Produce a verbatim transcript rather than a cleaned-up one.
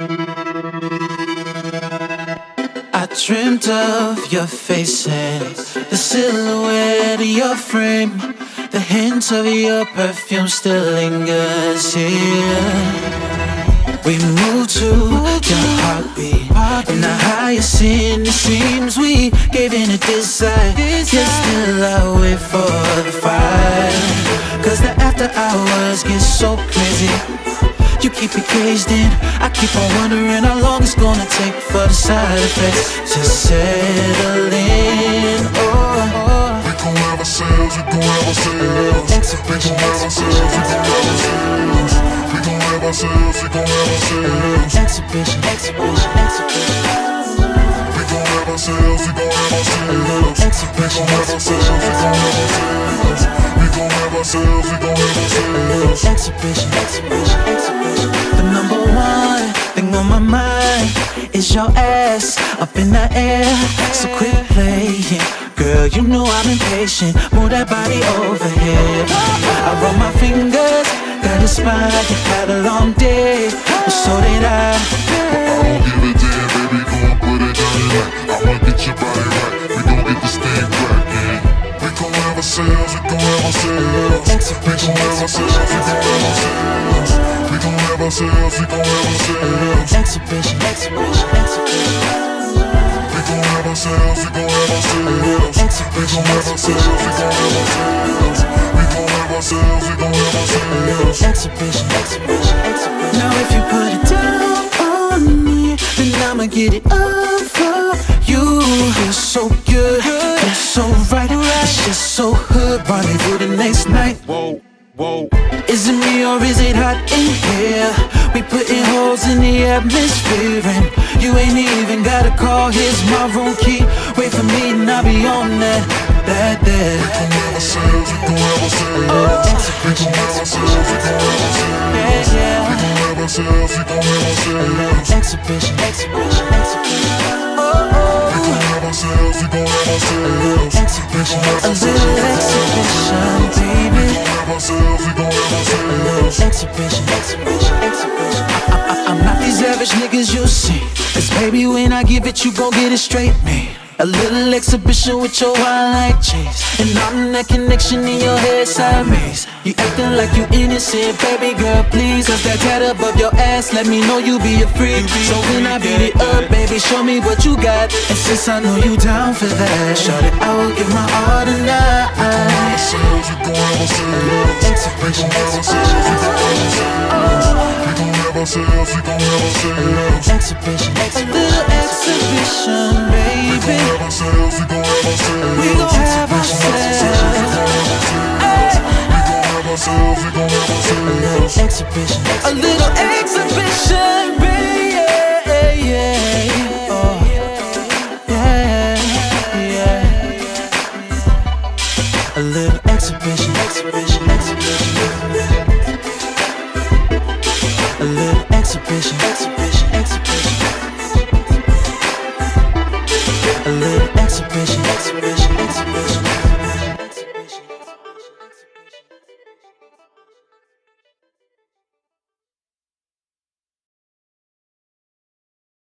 I dreamt of your face and the silhouette of your frame. The hint of your perfume still lingers here. We moved to your heartbeat, and the highest in it seems we gave in a desire. Yet still I wait for the fire, cause the after hours get so crazy. You keep it caged in, I keep on wondering how long it's gonna take for the side effects to settle in. Oh, oh. We gon' have ourselves, we gon' have ourselves. Exhibition, We gon' have ourselves, we gon' have ourselves. We gon' have ourselves, we gon' have ourselves. exhibition, exhibition, exhibition. We gon' have ourselves, we gon' have ourselves. Exhibition, We gon' have ourselves, we gon' have ourselves. We gon' have ourselves, we gon' have ourselves. exhibition, exhibition, exhibition. The number one thing on my mind is your ass up in the air. So quit playing, girl, you know I'm impatient. Move that body over here. I run my fingers, got a spine, you had a long day, but so did I. I don't give a damn, baby, gon' put it down your right. I'ma get your body right, we gon' get this thing crackin'. We gon' have ourselves, we gon' have ourselves. We gon' have ourselves, we gon' have ourselves. We gon' have ourselves, we gon' have ourselves. Exhibition, exhibition, exhibition. We gon' have ourselves, we gon' have ourselves. We gon' have ourselves, we gon' have ourselves. We gon' have ourselves, we gon' have ourselves. Exhibition, exhibition, exhibition. Now if you put it down on me, then I'ma get it up for you. Feel so good, feel so right. It's just so hood, rendezvous the next night. Whoa, whoa. Is it me or is it hot in here? We putting holes in the atmosphere, and you ain't even gotta call. Here's my room key. Wait for me and I'll be on that, that, that. We gon' have ourselves, we gon' have ourselves. We gon' have ourselves, we gon' have ourselves. Yeah, yeah. We gon' have ourselves, we gon' have ourselves. Exhibition, exhibition, exhibition. Oh, oh. We gon' have ourselves, we gon' have ourselves. Exhibition, a little exhibition, baby. We gon' have ourselves, we gon' have ourselves. Exhibition, exhibition, exhibition. I, I, I'm not these average niggas you see, cause baby when I give it you gon' get it straight, man. A little exhibition with your wine like Chase, and I'm that connection in your head sideways. You acting like you innocent, baby girl, please. Cause that tat above your ass, let me know you be a freak. So when I beat it up, baby, show me what you got. And since I know you down for that, shorty, I will give my all tonight. Ourselves, we gon' have ourselves. Exhibition, exhibition, We gon' have ourselves, we gon' have ourselves. exhibition, a little exhibition, baby. We gon' have ourselves, we gon' have ourselves. We gon' have ourselves. We gon' have ourselves, we gon' have ourselves. Exhibition, a little exhibition, baby. Yeah, yeah, oh, yeah, yeah. A little exhibition, exhibition, exhibition. A little exhibition, exhibition, exhibition. A little exhibition, exhibition, exhibition.